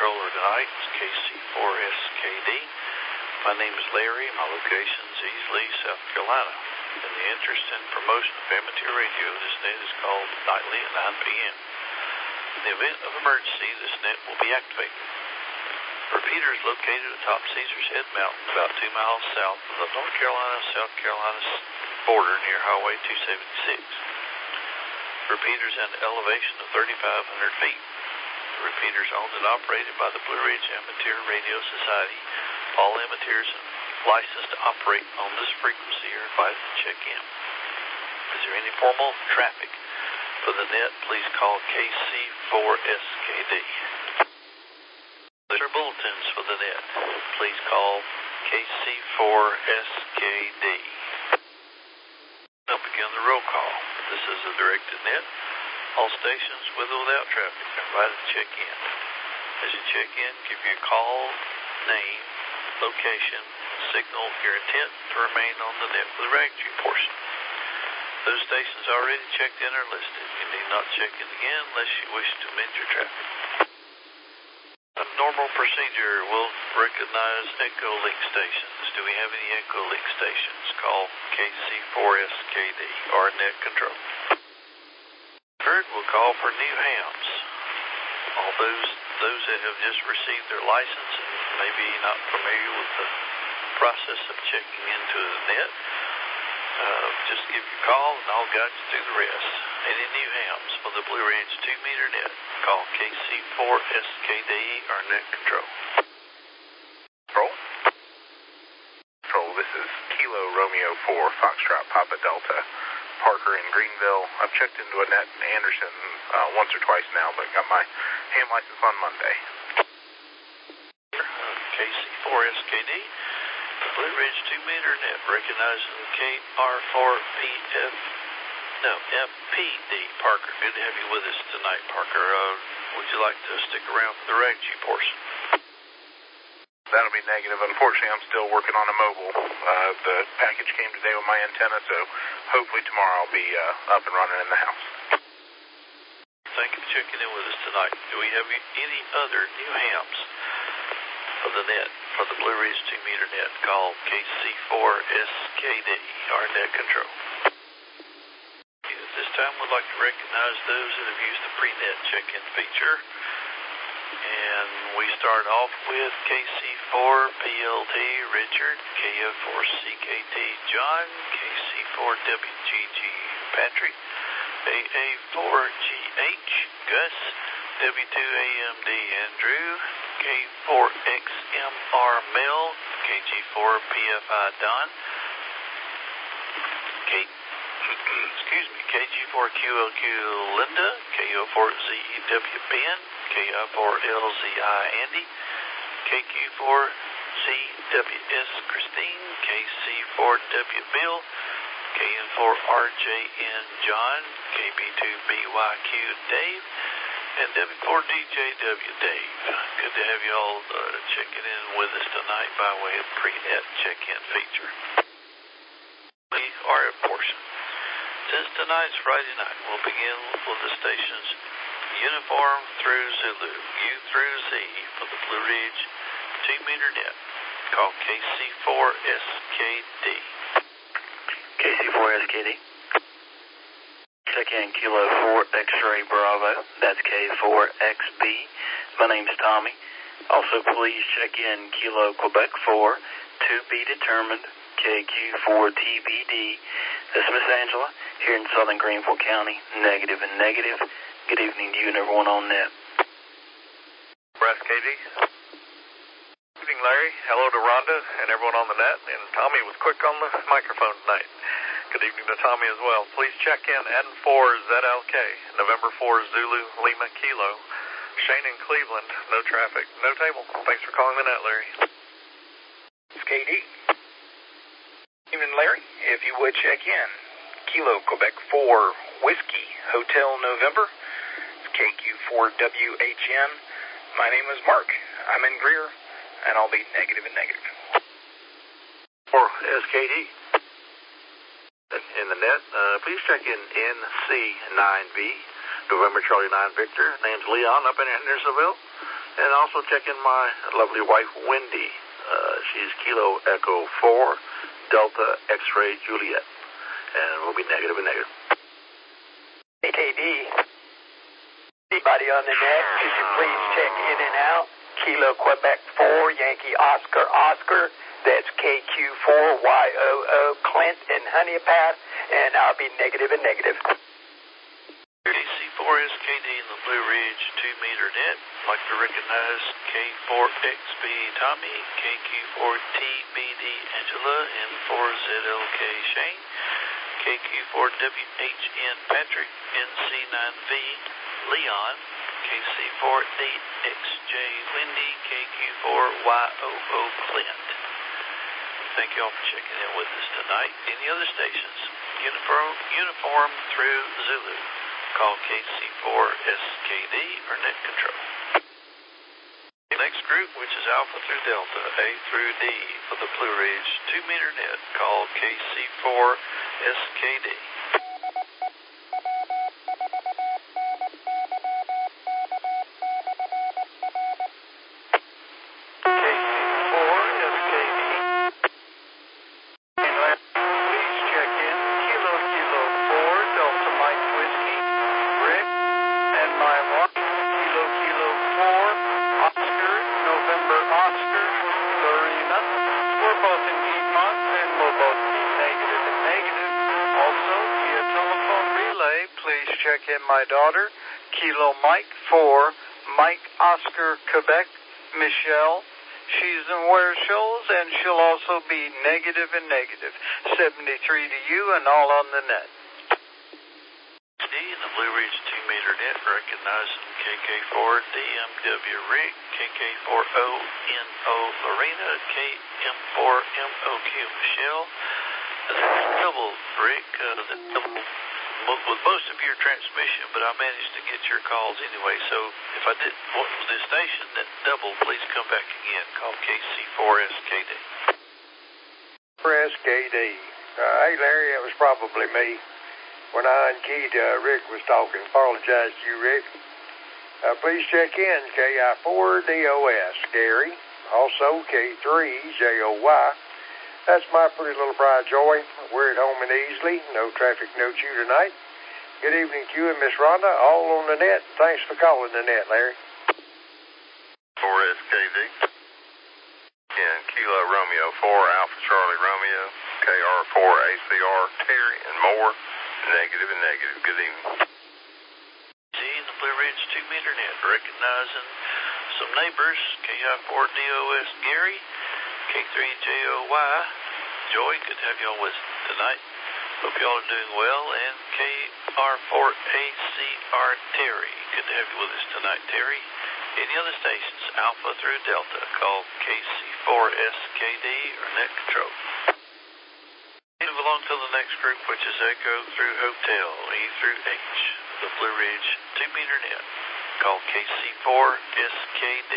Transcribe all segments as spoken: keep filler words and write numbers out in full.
controller tonight is K C four S K D. My name is Larry. My location is East Lee, South Carolina. In the interest and promotion of amateur radio, this net is called nightly at nine p m In the event of emergency, this net will be activated. Repeater is located atop Caesar's Head Mountain, about two miles south of the North Carolina-South Carolina border near Highway two seventy-six. Repeater is at an elevation of thirty-five hundred feet. The repeater is owned and operated by the Blue Ridge Amateur Radio Society. All amateurs licensed to operate on this frequency are invited to check in. Is there any formal traffic for the net? Please call K C four S K D. There are bulletins for the net. Please call K C four S K D. Now begin the roll call. This is a directed net. All stations with or without traffic are invited to check in. As you check in, give your call, name, location, signal your intent to remain on the net for the radio portion. Those stations already checked in are listed. You need not check in again unless you wish to amend your traffic. A normal procedure will recognize Echo Link stations. Do we have any Echo Link stations? Call K C four S K D or net control. Third, we'll call for new hams. All those those that have just received their license and maybe not familiar with the process of checking into the net, uh, just give your call and I'll guide you through the rest. Any new hams for the Blue Ridge two meter net, call K C four S K D or net control. Control? Control, this is Kilo Romeo four, Foxtrot Papa Delta. Parker in Greenville. I've checked into a net in Anderson uh, once or twice now, but got my ham license on Monday. K C four S K D, the Blue Ridge two meter net recognizing the K R four P F, no, F P D. Parker, good to have you with us tonight, Parker. Uh, would you like to stick around for the radio portion? That'll be negative. Unfortunately, I'm still working on a mobile. Uh, the package came today with my antenna, so hopefully tomorrow I'll be uh, up and running in the house. Thank you for checking in with us tonight. Do we have any other new hams for the net, for the Blue Ridge two meter net? Call K C four S K D, our net control. At this time, we'd like to recognize those that have used the pre-net check-in feature. And we start off with K C four P L T Richard, K F four C K T John, K C four W G G Patrick, A A four G H Gus, W two A M D Andrew, K four X M R Mel, K G four P F I Don, K excuse me, K G four Q L Q Linda, K O four Z E W Ben, K I four L Z I Andy, K Q four Z W S Christine, K C four W Bill, K N four R J N John, K B two B Y Q Dave, and W four D J W Dave. Good to have you all uh, checking in with us tonight by way of pre-net check-in feature. We are at portion. Since tonight's Friday night, we'll begin with the stations Uniform through Zulu, U through Z for the Blue Ridge two meter net. Call K C four S K D. K C four S K D. Check in Kilo four X-Ray Bravo. That's K four X B. My name's Tommy. Also, please check in Kilo Quebec four, to be determined, K Q four T B D. This is Miss Angela here in Southern Greenville County. Negative and negative. Good evening to you and everyone on net. S K D. Good evening, Larry. Hello to Rhonda and everyone on the net. And Tommy was quick on the microphone tonight. Good evening to Tommy as well. Please check in N four Z L K, November four Zulu Lima Kilo. Shane in Cleveland, no traffic, no table. Thanks for calling the net, Larry. S K D. Evening, Larry. If you would check in Kilo Quebec four Whiskey Hotel November. K Q four W H N. My name is Mark. I'm in Greer, and I'll be negative and negative. For S K D. In the net, uh, please check in N C nine V, November Charlie nine Victor. Name's Leon up in Hendersonville. And also check in my lovely wife, Wendy. Uh, she's Kilo Echo four, Delta X-Ray Juliet. And we'll be negative and negative. A K D. Anybody on the net, could you please check in and out? Kilo Quebec four, Yankee Oscar Oscar. That's K Q four Y O O, Clint and Honeypath. And I'll be negative and negative. K C four S K D in the Blue Ridge two meter net. I'd like to recognize K four X B Tommy, K Q four T B D Angela, and four Z L K Shane, K Q four W H N Patrick, N C nine V Leon, K C four eight X J Wendy, K Q four Y O O Clint. Thank you all for checking in with us tonight. Any other stations? Uniform, uniform through Zulu. Call K C four S K D or net control. The next group, which is Alpha through Delta, A through D for the Blue Ridge two meter net, call K C four S K D. Check in my daughter, Kilo Mike four, Mike Oscar Quebec, Michelle. She's in Ware Shoals, and she'll also be negative and negative. seventy-three to you and all on the net. D in the Blue Ridge two meter net, recognizing K K four D M W Rick, K K four O N O Lorena, K M four M O Q Michelle. That's double Rick, uh, the double with most of your transmission, but I managed to get your calls anyway. So if I did what was the station that doubled, please come back again. Call K C four S K D. four S K D. Uh, hey, Larry, that was probably me. When I unkeyed, uh, Rick was talking. Apologize to you, Rick. Uh, please check in K I four D O S, Gary. Also K three J O Y. That's my pretty little bride, Joy. We're at home and easily. No traffic, no chew tonight. Good evening to you and Miss Rhonda, all on the net. Thanks for calling the net, Larry. four S K D. And Kilo Romeo four, Alpha Charlie Romeo, K R four A C R, Terry, and more. Negative and negative. Good evening. See in the Blue Ridge two meter net, recognizing some neighbors, K I four D O S Gary, K three J O Y, Joy, good to have y'all with us tonight. Hope y'all are doing well. And K R four A C R Terry, good to have you with us tonight, Terry. Any other stations, Alpha through Delta, call K C four S K D or net control. Move along to the next group, which is Echo through Hotel, E through H, the Blue Ridge two meter net, call K C four S K D.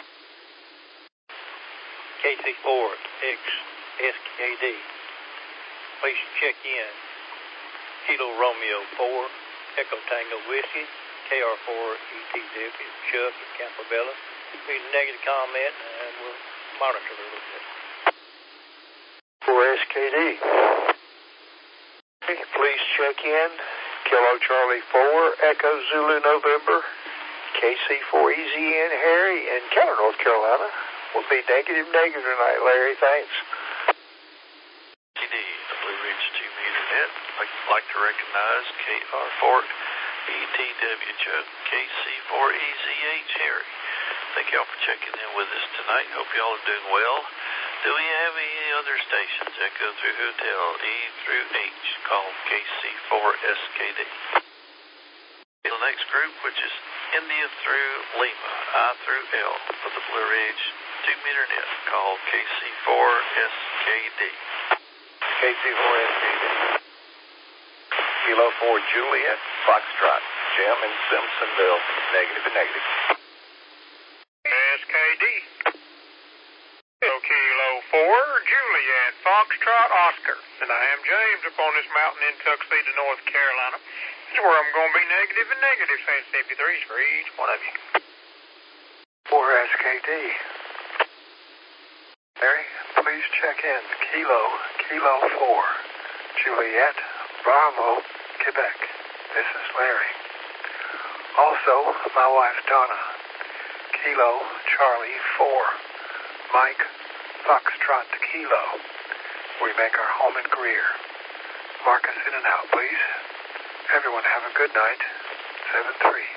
K C four X S K D. Please check in. Kilo Romeo four, Echo Tango Whiskey, K R four E T W, Chuck and Campobella. Please negative comment and we'll monitor a little bit. four S K D. Please check in. Kilo Charlie four, Echo Zulu November, K C four E Z N Harry, and Keller, North Carolina. We'll be negative, negative tonight, Larry. Thanks. K D, the Blue Ridge two meter net. I'd like to recognize K R four E T W Chuck, K C four E Z H Harry. Thank y'all for checking in with us tonight. Hope y'all are doing well. Do we have any other stations? Echo through Hotel, E through H, call K C four S K D. The next group, which is India through Lima, I through L for the Blue Ridge two meter net, call K C four S K D. K C four S K D. Kilo four Juliet, Foxtrot, Jim in Simpsonville, negative and negative. S K D. Kilo four Juliet, Foxtrot, Oscar. And I am James up on this mountain in Tuxedo, North Carolina. This is where I'm going to be negative and negative, saying seventy-threes for each one of you. four four S K D. Larry, please check in. Kilo, Kilo four, Juliet, Bravo, Quebec. This is Larry. Also, my wife Donna. Kilo, Charlie four, Mike, Foxtrot Kilo. We make our home in Greer. Mark us in and out, please. Everyone have a good night. seven three.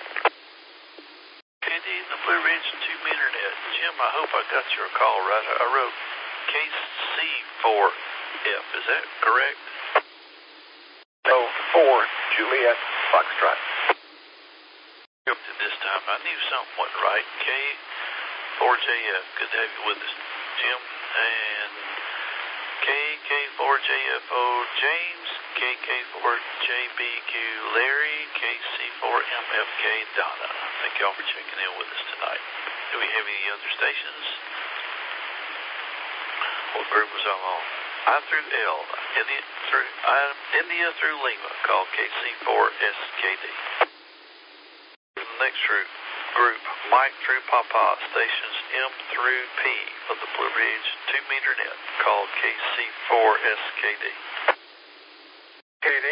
Andy, the Blue Ridge two meter net. Jim, I hope I got your call right. I wrote K C four F. Is that correct? No, four, Juliet, Foxtrot. Up to this time, I knew something wasn't right. K four J F. Good to have you with us, Jim. And K K four J F O James, K K four J B Q Larry, K C four M F K Donna. Thank y'all for checking in with us tonight. Do we have any other stations? What group was I on? I through L, India through, I, India through Lima, called K C four S K D. The next group, group, Mike through Papa, stations M through P for the Blue Ridge two meter net, called K C four S K D. K D.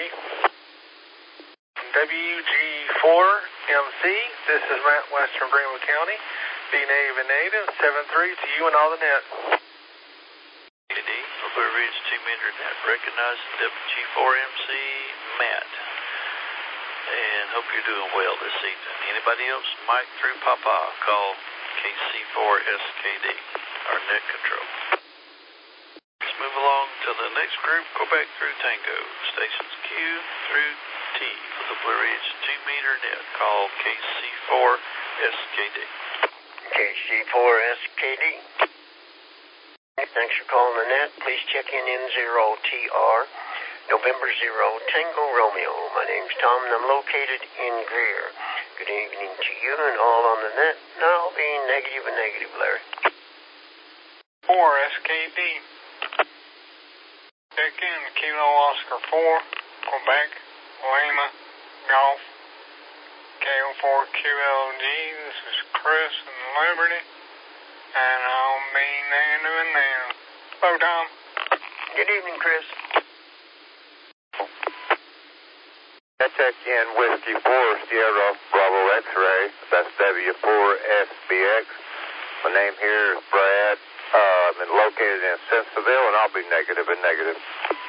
W G four M C, this is Matt, Western Greenville County. Be native and native, seven three to you and all the net. K D, the Blue Ridge two meter net, recognizing W G four M C, Matt. And hope you're doing well this evening. Anybody else? Mike through Papa, call K C four S K D, our net control. Let's move along to the next group, Quebec through Tango, stations Q through T for the Blue Ridge two meter net, call K C four S K D. K C four S K D. Thanks for calling the net. Please check in N zero T R. November zero, Tango Romeo. My name's Tom and I'm located in Greer. Good evening to you and all on the net. Now being negative and negative, Larry. four S K D. Check in Kilo Oscar four, Quebec, Lima, Golf, K O four Q L G. This is Chris in Liberty. And I'll be negative and negative. Hello, Tom. Good evening, Chris. I check in Whiskey four Sierra Bravo X-Ray. That's W four S B X. My name here is Brad. Uh, I'm located in Simpsonville, and I'll be negative and negative.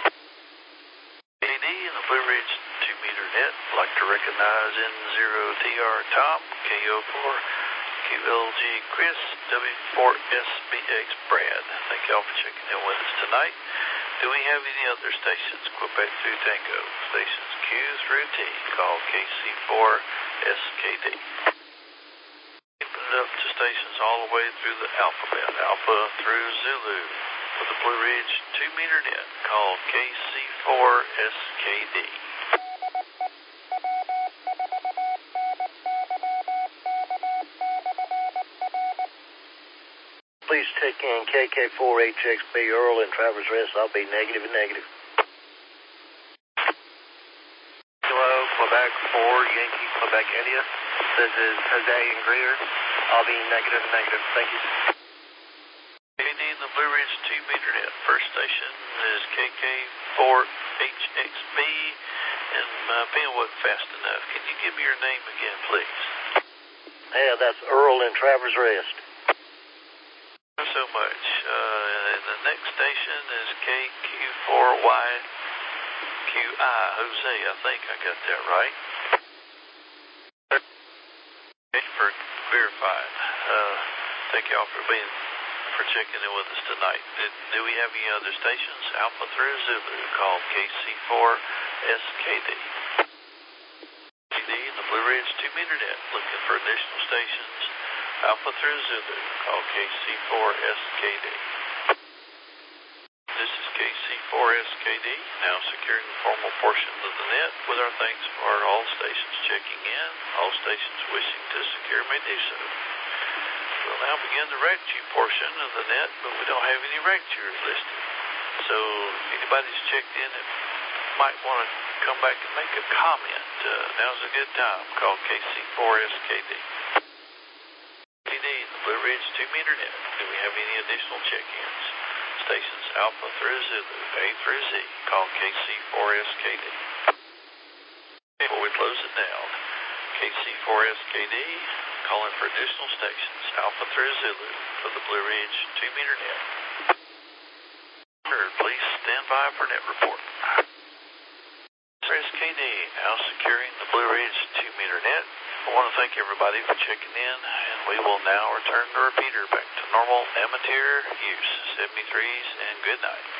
K D and the Blue Ridge two meter net. Like to recognize N zero T R Tom, K O four Q L G Chris, W four S B X Brad. Thank y'all for checking in with us tonight. Do we have any other stations? Quebec through Tango, stations Q through T, call K C four S K D. Keeping it up to stations all the way through the alphabet, Alpha through Zulu, for the Blue Ridge two meter net, call K C four S K D. Please check in K K four H X B Earl and Traverse Rest. I'll be negative and negative. Hello, Quebec four, Yankee, Quebec, India. This is Jose in Greer. I'll be negative and negative. Thank you. K D and the Blue Ridge two meter net. First station is K K four H X B. And my pen wasn't fast enough. Can you give me your name again, please? Yeah, that's Earl and Traverse Rest. So much. Uh, and the next station is K Q four Y Q I, Jose. I think I got that right. Thank you for verifying. Uh, thank y'all for being for checking in with us tonight. Did, do we have any other stations? Alpha through Zulu, called K C four S K D. K D and the Blue Ridge two meter net, looking for additional stations. Alpha through Zulu, call K C four S K D. This is K C four S K D, now securing the formal portion of the net with our thanks for all stations checking in. All stations wishing to secure may do so. We'll now begin the RACTU portion of the net, but we don't have any RACTUers listed. So if anybody's checked in and might want to come back and make a comment, uh, now's a good time. Call K C four S K D. K D, Ridge two meter net. Do we have any additional check-ins? Stations Alpha through Zulu, A through Z. Call K C four S K D. Before we close it down, K C four S K D calling for additional stations Alpha through Zulu for the Blue Ridge two meter net. Please stand by for net report. S K D now securing the Blue Ridge two meter net. I want to thank everybody for checking in, and we will now return the repeater back to normal amateur use. seventy-threes and good night.